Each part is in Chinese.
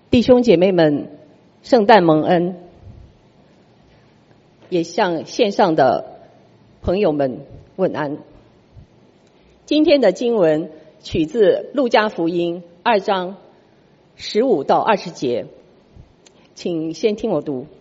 弟兄姐妹们，圣诞蒙恩，也向线上的朋友们问安。今天的经文取自路加福音2章15到20节，请先听我读。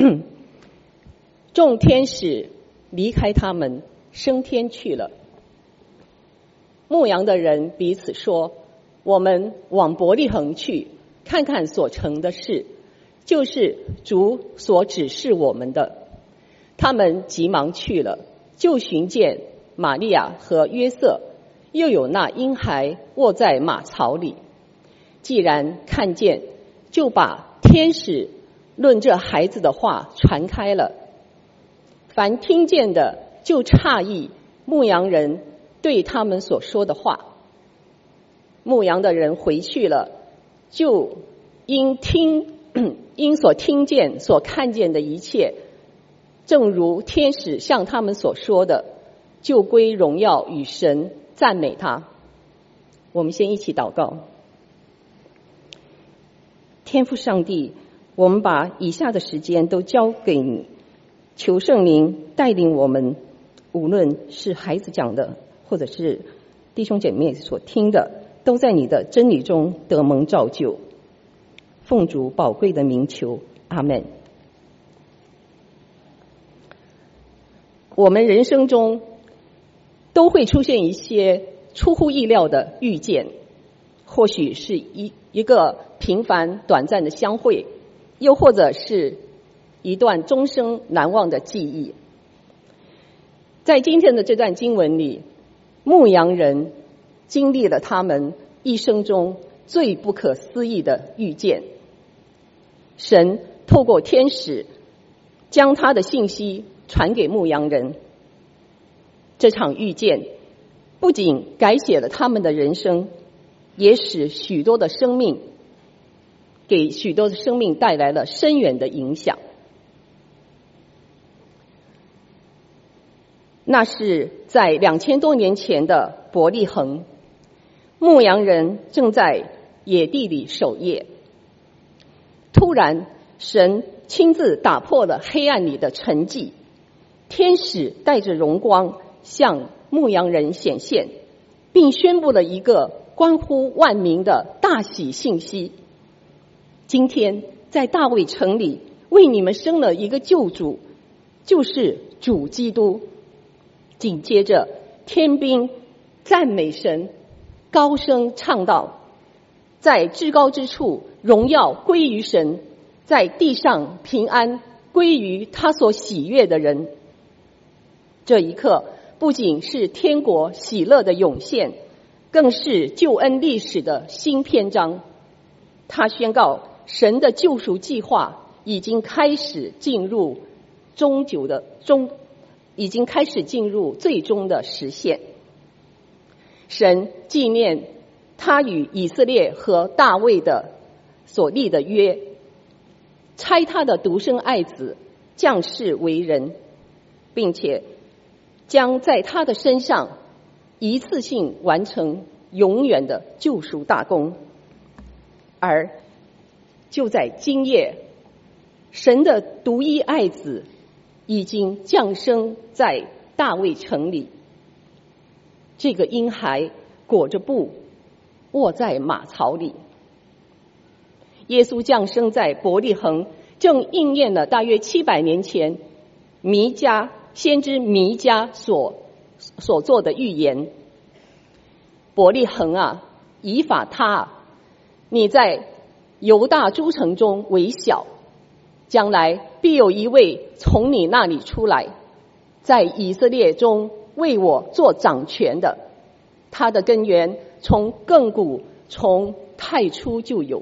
众天使离开他们，升天去了。牧羊的人彼此说：我们往伯利恒去，看看所成的事，就是主所指示我们的。他们急忙去了，就寻见玛利亚和约瑟，又有那婴孩卧在马槽里。既然看见，就把天使论这孩子的话传开了。凡听见的就诧异牧羊人对他们所说的话。牧羊的人回去了，就因所听见所看见的一切，正如天使向他们所说的，就归荣耀与神，赞美他。我们先一起祷告。天父上帝，我们把以下的时间都交给你，求圣灵带领我们，无论是孩子讲的，或者是弟兄姐妹所听的，都在你的真理中得蒙造就。奉主宝贵的名求，阿们。我们人生中都会出现一些出乎意料的遇见，或许是一个平凡短暂的相会，又或者是一段终生难忘的记忆。在今天的这段经文里，牧羊人经历了他们一生中最不可思议的遇见。神透过天使将他的信息传给牧羊人。这场遇见不仅改写了他们的人生，也使给许多的生命带来了深远的影响。那是在2000多年前的伯利恒，牧羊人正在野地里守夜。突然，神亲自打破了黑暗里的沉寂，天使带着荣光向牧羊人显现，并宣布了一个关乎万民的大喜信息：今天在大卫城里为你们生了一个救主，就是主基督。紧接着，天兵赞美神，高声唱道：在至高之处荣耀归于神，在地上平安归于他所喜悦的人。这一刻不仅是天国喜乐的涌现，更是救恩历史的新篇章。他宣告神的救赎计划已经开始进入最终的实现。神纪念他与以色列和大卫的所立的约，差他的独生爱子降世为人，并且将在他的身上一次性完成永远的救赎大功。而就在今夜，神的独一爱子已经降生在大卫城里。这个婴孩裹着布，卧在马槽里。耶稣降生在伯利恒，正应验了大约700年前先知弥迦所做的预言。伯利恒啊，以法他啊，你在犹大诸城中为小，将来必有一位从你那里出来，在以色列中为我做掌权的。他的根源从亘古，从太初就有。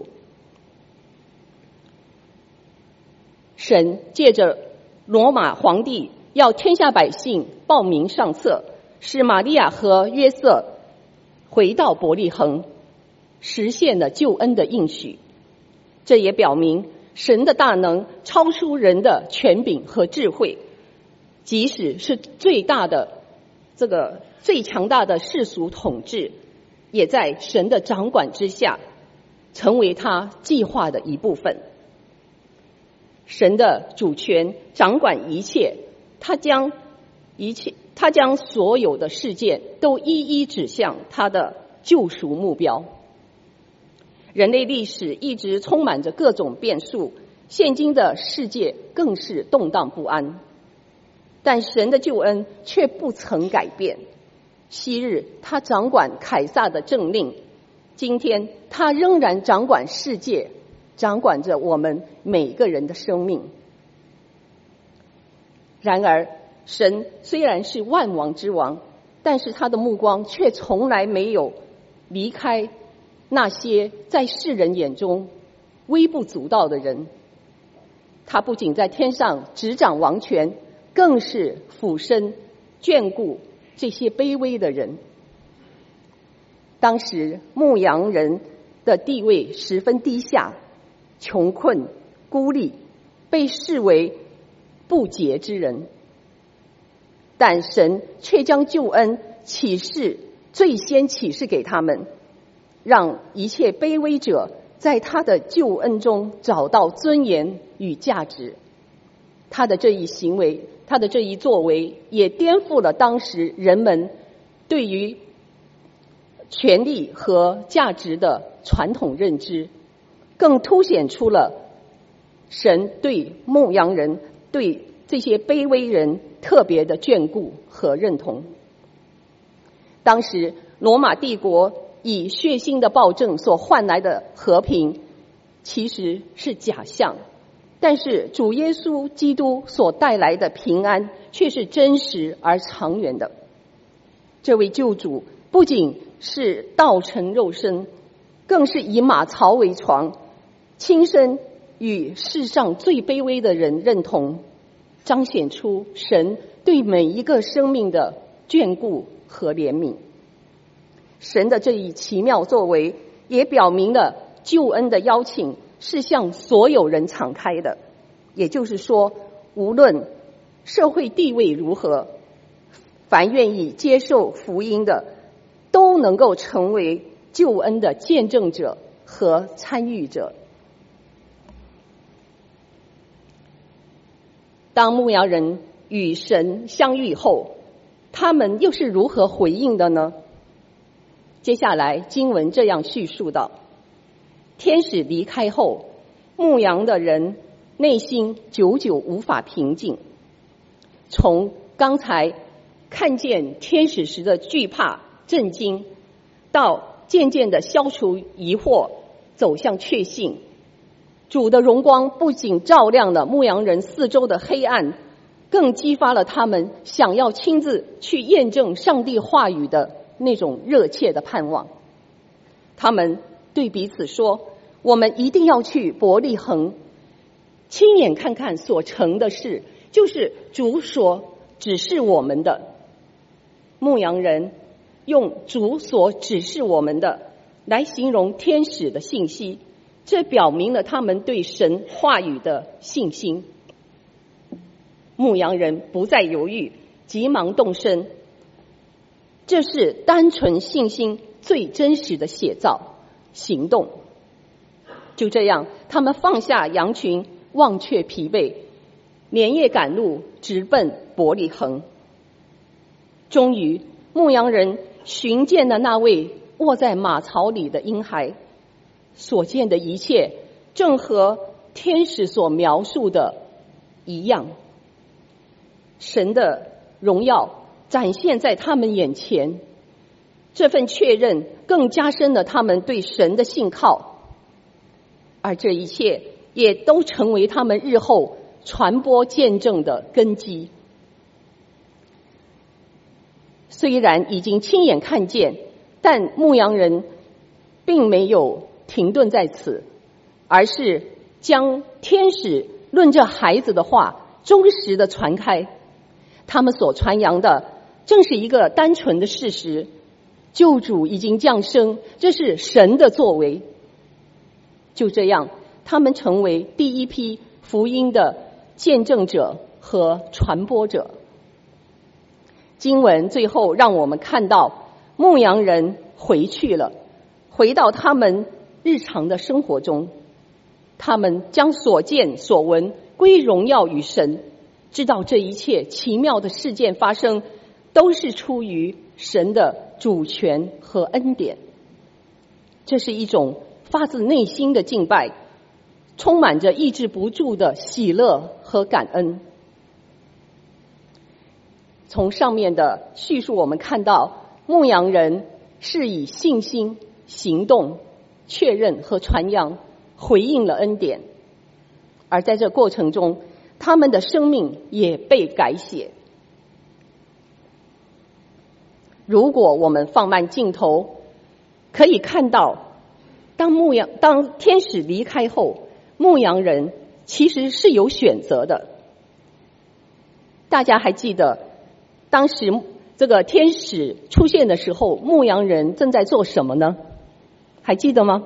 神借着罗马皇帝要天下百姓报名上册，使玛利亚和约瑟回到伯利恒，实现了救恩的应许。这也表明神的大能超出人的权柄和智慧，即使是最强大的世俗统治，也在神的掌管之下。 成为他计划的一部分。神的主权掌管一切，他将所有的事件都一一指向他的救赎目标。人类历史一直充满着各种变数，现今的世界更是动荡不安，但神的救恩却不曾改变。昔日他掌管凯撒的政令，今天他仍然掌管世界，掌管着我们每个人的生命。然而神虽然是万王之王，但是他的目光却从来没有离开那些在世人眼中微不足道的人。他不仅在天上执掌王权，更是俯身眷顾这些卑微的人。当时牧羊人的地位十分低下，穷困孤立，被视为不洁之人，但神却将救恩最先启示给他们，让一切卑微者在他的救恩中找到尊严与价值。他的这一行为，他的这一作为，也颠覆了当时人们对于权力和价值的传统认知，更凸显出了神对牧羊人、对这些卑微人特别的眷顾和认同。当时罗马帝国以血腥的暴政所换来的和平其实是假象，但是主耶稣基督所带来的平安却是真实而长远的。这位救主不仅是道成肉身，更是以马槽为床，亲身与世上最卑微的人认同，彰显出神对每一个生命的眷顾和怜悯。神的这一奇妙作为也表明了救恩的邀请是向所有人敞开的，也就是说，无论社会地位如何，凡愿意接受福音的都能够成为救恩的见证者和参与者。当牧羊人与神相遇后，他们又是如何回应的呢？接下来经文这样叙述道：天使离开后，牧羊的人内心久久无法平静，从刚才看见天使时的惧怕震惊，到渐渐的消除疑惑，走向确信。主的荣光不仅照亮了牧羊人四周的黑暗，更激发了他们想要亲自去验证上帝话语的那种热切的盼望。他们对彼此说：我们一定要去伯利恒，亲眼看看所成的事，就是主所指示我们的。牧羊人用主所指示我们的来形容天使的信息，这表明了他们对神话语的信心。牧羊人不再犹豫，急忙动身，这是单纯信心最真实的写照行动。就这样，他们放下羊群，忘却疲惫，连夜赶路，直奔伯利恒。终于，牧羊人寻见了那位卧在马槽里的婴孩，所见的一切正和天使所描述的一样。神的荣耀展现在他们眼前，这份确认更加深了他们对神的信靠，而这一切也都成为他们日后传播见证的根基。虽然已经亲眼看见，但牧羊人并没有停顿在此，而是将天使论这孩子的话忠实的传开。他们所传扬的正是一个单纯的事实：救主已经降生，这是神的作为。就这样，他们成为第一批福音的见证者和传播者。经文最后让我们看到，牧羊人回去了，回到他们日常的生活中，他们将所见所闻归荣耀于神，知道这一切奇妙的事件发生都是出于神的主权和恩典。这是一种发自内心的敬拜，充满着抑制不住的喜乐和感恩。从上面的叙述我们看到，牧羊人是以信心行动确认和传扬回应了恩典，而在这过程中他们的生命也被改写。如果我们放慢镜头，可以看到当天使离开后，牧羊人其实是有选择的。大家还记得当时这个天使出现的时候，牧羊人正在做什么呢？还记得吗？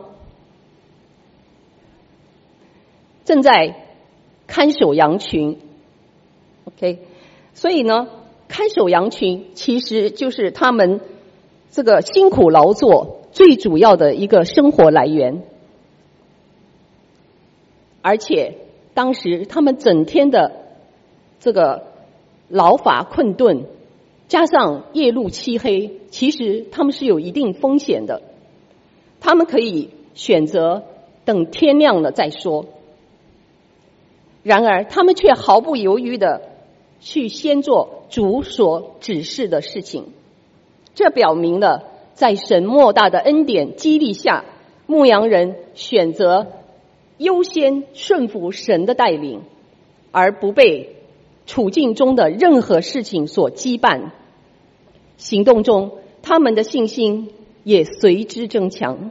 正在看守羊群。 OK， 所以呢，看守羊群其实就是他们这个辛苦劳作最主要的一个生活来源。而且当时他们整天的这个劳乏困顿，加上夜路漆黑，其实他们是有一定风险的。他们可以选择等天亮了再说，然而他们却毫不犹豫的去先做主所指示的事情。这表明了在神莫大的恩典激励下，牧羊人选择优先顺服神的带领，而不被处境中的任何事情所羁绊。行动中，他们的信心也随之增强。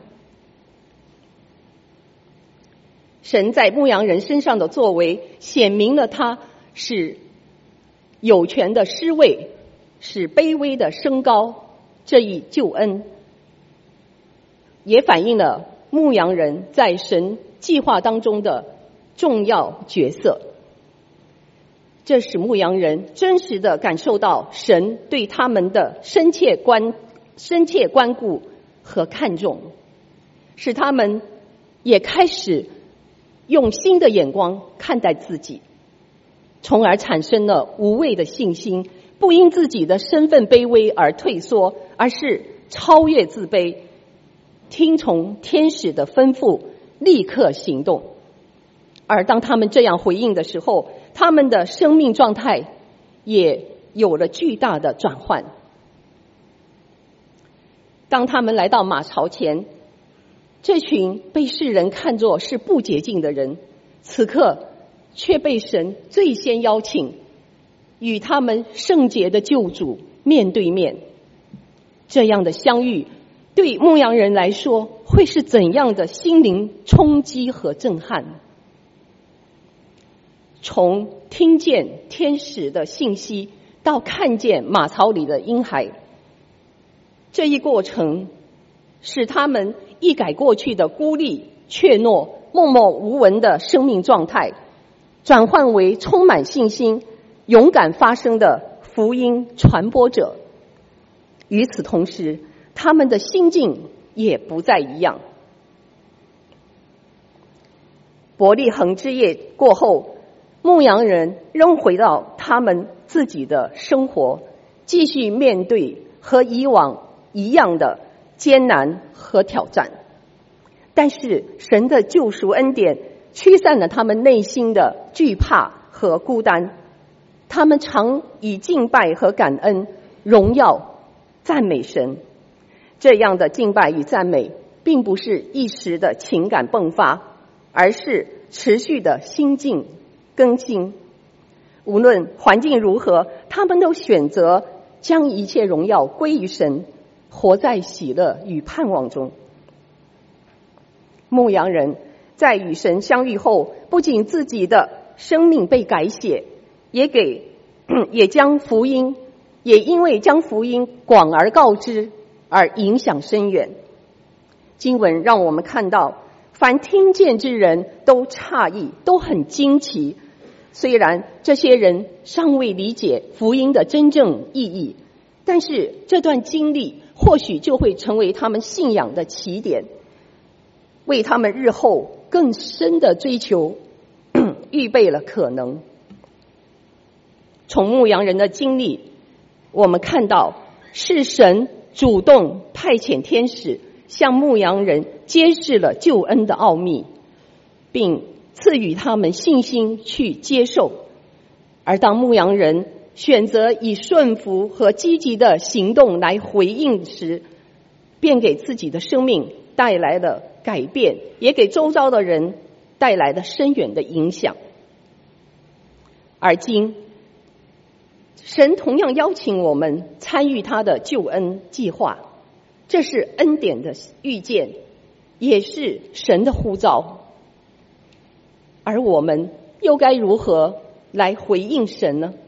神在牧羊人身上的作为，显明了他是有权的施位，使卑微的升高，这一救恩也反映了牧羊人在神计划当中的重要角色。这使牧羊人真实的感受到神对他们的深切关顾和看重，使他们也开始用新的眼光看待自己，从而产生了无畏的信心，不因自己的身份卑微而退缩，而是超越自卑，听从天使的吩咐，立刻行动。而当他们这样回应的时候，他们的生命状态也有了巨大的转换。当他们来到马槽前，这群被世人看作是不洁净的人，此刻却被神最先邀请与他们圣洁的救主面对面。这样的相遇对牧羊人来说会是怎样的心灵冲击和震撼？从听见天使的信息到看见马槽里的婴孩，这一过程使他们一改过去的孤立、怯懦、默默无闻的生命状态，转换为充满信心、勇敢发声的福音传播者。与此同时，他们的心境也不再一样。伯利恒之夜过后，牧羊人仍回到他们自己的生活，继续面对和以往一样的艰难和挑战。但是神的救赎恩典驱散了他们内心的惧怕和孤单，他们常以敬拜和感恩荣耀赞美神。这样的敬拜与赞美并不是一时的情感迸发，而是持续的心境更新。无论环境如何，他们都选择将一切荣耀归于神，活在喜乐与盼望中。牧羊人在与神相遇后，不仅自己的生命被改写，也因为将福音广而告之而影响深远。经文让我们看到，凡听见之人都诧异，都很惊奇。虽然这些人尚未理解福音的真正意义，但是这段经历或许就会成为他们信仰的起点。 为他们日后更深的追求预备了可能。从牧羊人的经历，我们看到是神主动派遣天使向牧羊人揭示了救恩的奥秘，并赐予他们信心去接受。而当牧羊人选择以顺服和积极的行动来回应时，便给自己的生命带来了改变，也给周遭的人带来了深远的影响。而今神同样邀请我们参与他的救恩计划，这是恩典的预见，也是神的呼召。而我们又该如何来回应神呢？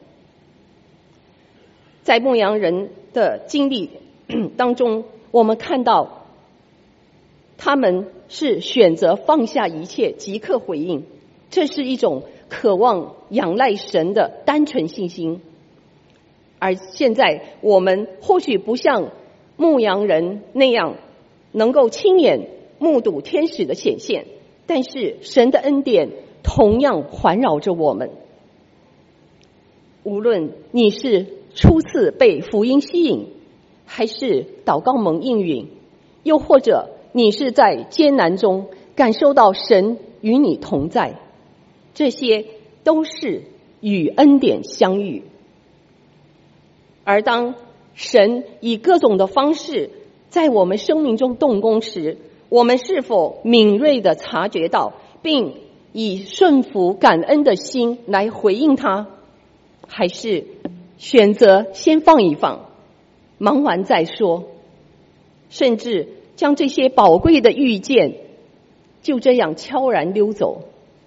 在牧羊人的经历当中，我们看到他们是选择放下一切，即刻回应，这是一种渴望仰赖神的单纯信心。而现在我们或许不像牧羊人那样能够亲眼目睹天使的显现，但是神的恩典同样环绕着我们。无论你是初次被福音吸引，还是祷告蒙应允，又或者你是在艰难中感受到神与你同在，这些都是与恩典相遇。而当神以各种的方式在我们生命中动工时，我们是否敏锐地察觉到，并以顺服感恩的心来回应他，还是选择先放一放，忙完再说，甚至将这些宝贵的遇见就这样悄然溜走？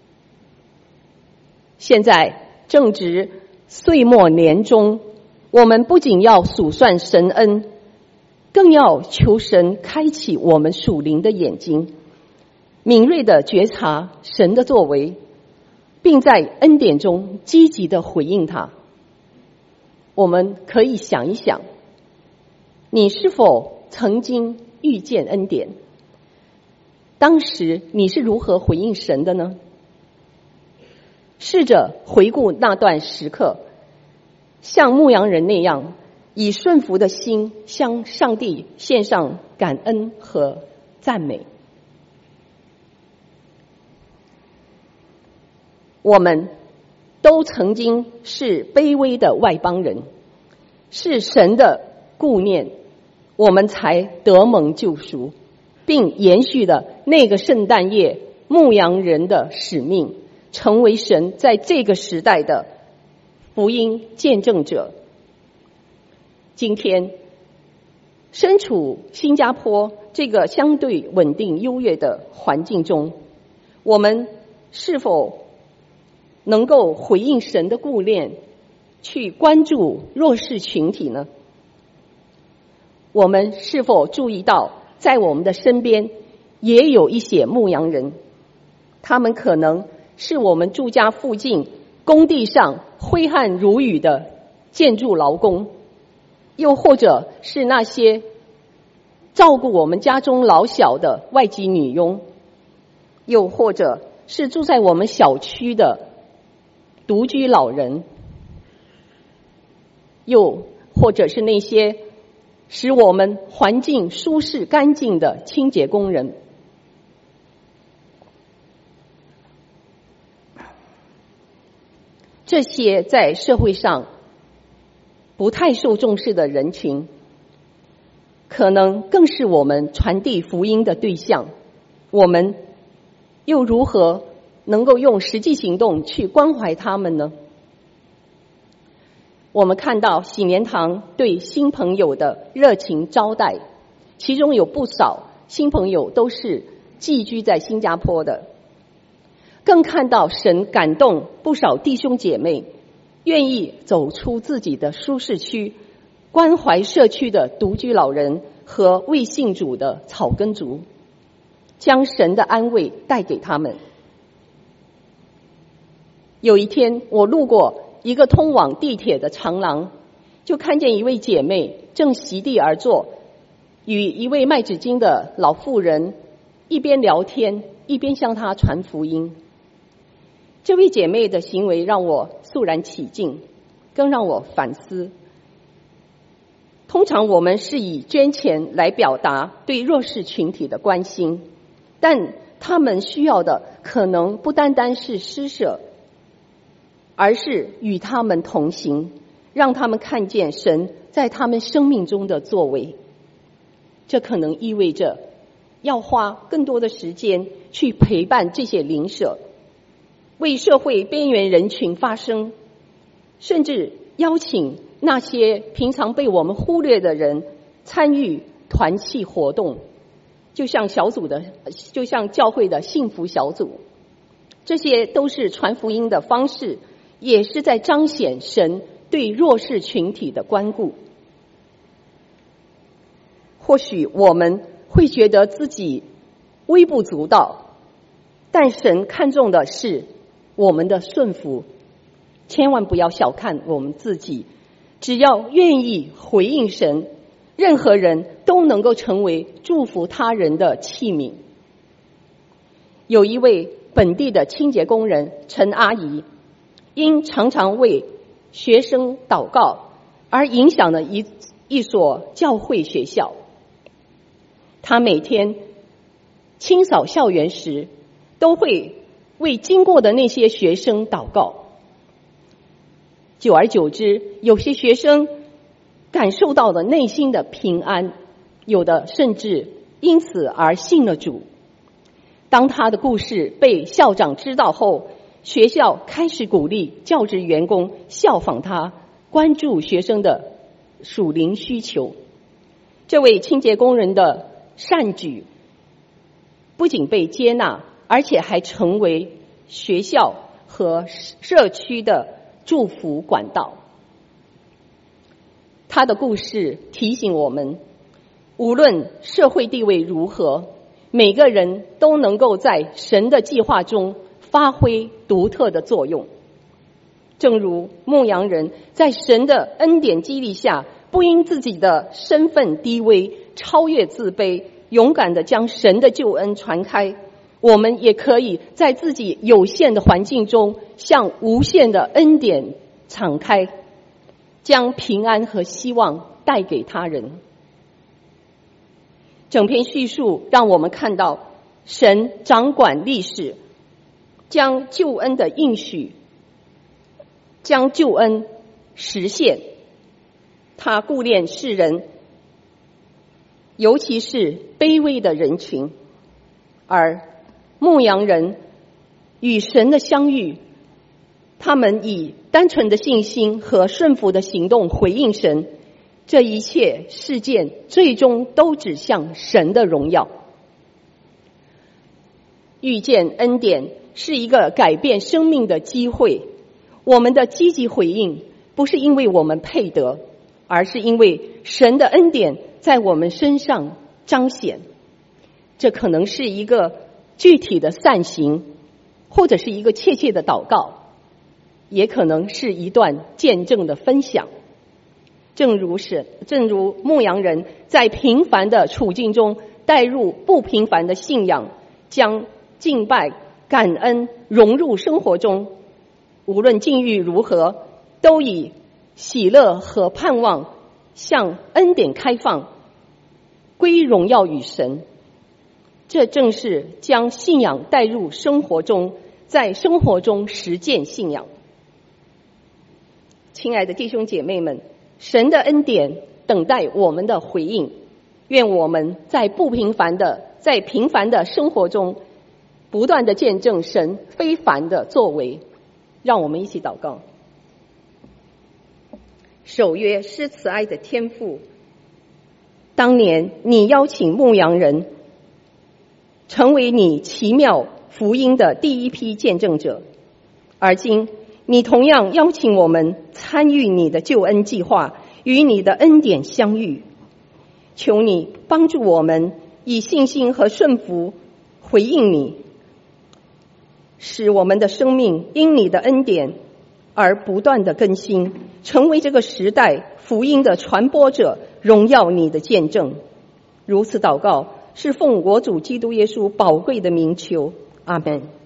现在正值岁末年终，我们不仅要数算神恩，更要求神开启我们属灵的眼睛，敏锐地觉察神的作为，并在恩典中积极地回应他。我们可以想一想，你是否曾经遇见恩典？当时你是如何回应神的呢？试着回顾那段时刻，像牧羊人那样，以顺服的心向上帝献上感恩和赞美。我们都曾经是卑微的外邦人，是神的顾念，我们才得蒙救赎，并延续了那个圣诞夜牧羊人的使命，成为神在这个时代的福音见证者。今天身处新加坡这个相对稳定优越的环境中，我们是否能够回应神的顾念，去关注弱势群体呢？我们是否注意到，在我们的身边也有一些牧羊人，他们可能是我们住家附近工地上挥汗如雨的建筑劳工，又或者是那些照顾我们家中老小的外籍女佣，又或者是住在我们小区的独居老人，又或者是那些使我们环境舒适干净的清洁工人。这些在社会上不太受重视的人群，可能更是我们传递福音的对象。我们又如何能够用实际行动去关怀他们呢？我们看到喜年堂对新朋友的热情招待，其中有不少新朋友都是寄居在新加坡的。更看到神感动不少弟兄姐妹愿意走出自己的舒适区，关怀社区的独居老人和未信主的草根族，将神的安慰带给他们。有一天，我路过一个通往地铁的长廊，就看见一位姐妹正席地而坐，与一位卖纸巾的老妇人一边聊天一边向他传福音。这位姐妹的行为让我肃然起敬，更让我反思。通常我们是以捐钱来表达对弱势群体的关心，但他们需要的可能不单单是施舍，而是与他们同行，让他们看见神在他们生命中的作为。这可能意味着要花更多的时间去陪伴这些邻舍，为社会边缘人群发声，甚至邀请那些平常被我们忽略的人参与团契活动，就像教会的幸福小组。这些都是传福音的方式，也是在彰显神对弱势群体的关顾。或许我们会觉得自己微不足道，但神看重的是我们的顺服。千万不要小看我们自己，只要愿意回应神，任何人都能够成为祝福他人的器皿。有一位本地的清洁工人陈阿姨，因常常为学生祷告而影响了一所教会学校。她每天清扫校园时，都会为经过的那些学生祷告。久而久之，有些学生感受到了内心的平安，有的甚至因此而信了主。当他的故事被校长知道后，学校开始鼓励教职员工效仿他，关注学生的属灵需求。这位清洁工人的善举不仅被接纳，而且还成为学校和社区的祝福管道。他的故事提醒我们，无论社会地位如何，每个人都能够在神的计划中发挥独特的作用。正如牧羊人在神的恩典激励下，不因自己的身份低微超越自卑，勇敢地将神的救恩传开，我们也可以在自己有限的环境中向无限的恩典敞开，将平安和希望带给他人。整篇叙述让我们看到神掌管历史，将救恩的应许，将救恩实现。他顾念世人，尤其是卑微的人群，而牧羊人与神的相遇，他们以单纯的信心和顺服的行动回应神，这一切事件最终都指向神的荣耀。遇见恩典是一个改变生命的机会，我们的积极回应不是因为我们配得，而是因为神的恩典在我们身上彰显。这可能是一个具体的善行，或者是一个切切的祷告，也可能是一段见证的分享。正如牧羊人在平凡的处境中带入不平凡的信仰，将敬拜、感恩融入生活中，无论境遇如何，都以喜乐和盼望向恩典开放，归荣耀与神。这正是将信仰带入生活中，在生活中实践信仰。亲爱的弟兄姐妹们，神的恩典等待我们的回应，愿我们在平凡的生活中不断的见证神非凡的作为。让我们一起祷告。守约施慈爱的天父，当年你邀请牧羊人成为你奇妙福音的第一批见证者，而今你同样邀请我们参与你的救恩计划，与你的恩典相遇。求你帮助我们以信心和顺服回应你，使我们的生命因你的恩典而不断的更新，成为这个时代福音的传播者，荣耀你的见证。如此祷告， 是奉我主基督耶稣宝贵的名求，阿门。